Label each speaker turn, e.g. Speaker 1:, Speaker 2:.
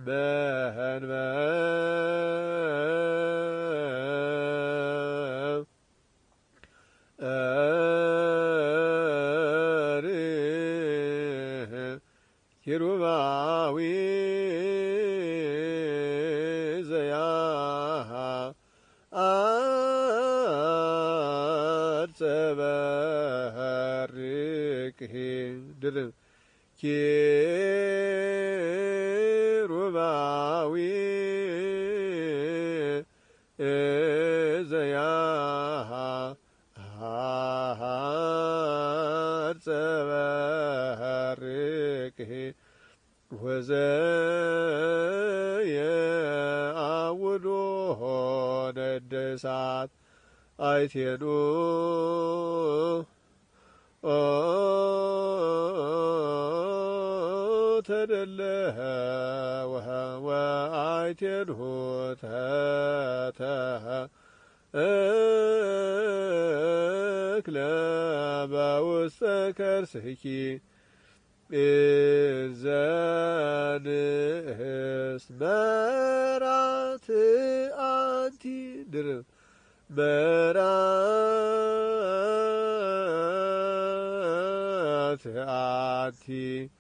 Speaker 1: ኪሩባዊ ዘያ አርጸበርቅሄ ድርብ ኪሩባዊ ዘያ አርጸበርቅሄ ወዘየአውዶ ነደ እሳት አይቴኑ ተደለኸ ወአይቴንሁ ተተክለ በውስተ ከርስኪ እዘንህስ መራት አንቲ ድርብ መራት አንቲ